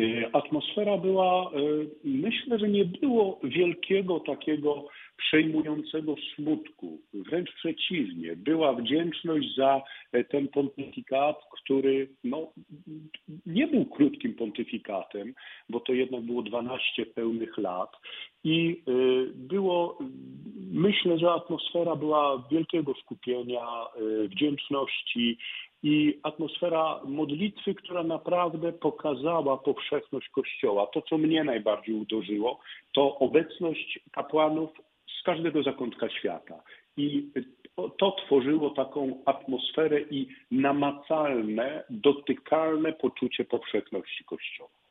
Atmosfera była, myślę, że nie było wielkiego takiego przejmującego smutku. Wręcz przeciwnie, była wdzięczność za ten pontyfikat, który nie był krótkim pontyfikatem, bo to jednak było 12 pełnych lat. I myślę, że atmosfera była wielkiego skupienia, wdzięczności i atmosfera modlitwy, która naprawdę pokazała powszechność Kościoła. To, co mnie najbardziej uderzyło, to obecność kapłanów z każdego zakątka świata. I to tworzyło taką atmosferę i namacalne, dotykalne poczucie powszechności Kościoła.